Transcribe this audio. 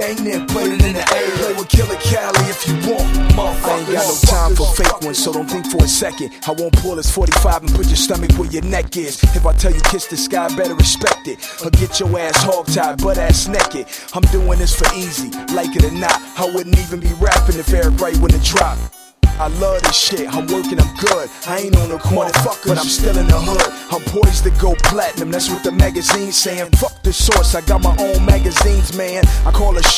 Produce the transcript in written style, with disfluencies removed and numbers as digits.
thing, then put it in the air. Play with Killer Cali if you want, motherfucker. I ain't got no time for fake ones, so don't think for a second. I won't pull this 45 and put your stomach where your neck is. If I tell you kiss the sky, better respect it, or get your ass hog-tied, butt-ass naked. I'm doing this for easy, like it or not. I wouldn't even be rapping if Eric Wright wouldn't drop. I love this shit, I'm working, I'm good. I ain't on the corner, but I'm still in the hood. I'm poised to go platinum, that's what the magazine's saying. Fuck the source, I got my own magazines, man. I call a shit